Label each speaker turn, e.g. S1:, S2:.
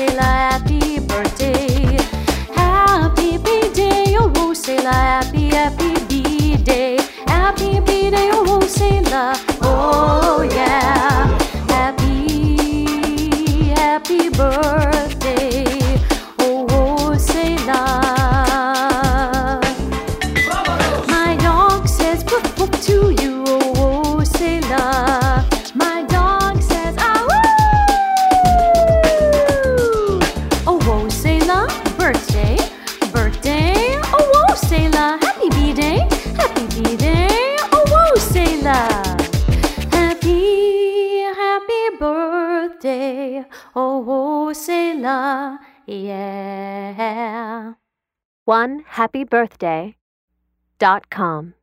S1: Selah, happy birthday. Happy B-Day, oh, Selah, happy B-Day. Happy B-Day, oh, Selah, oh yeah. Happy birthday, oh, Selah. My dog says woof woof to you, oh, Selah. My dog says ah woo. Oh, Selah, birthday, oh, Selah, happy B-Day, oh, Selah. Happy birthday, oh, Selah, yeah.
S2: OneHappyBirthday.com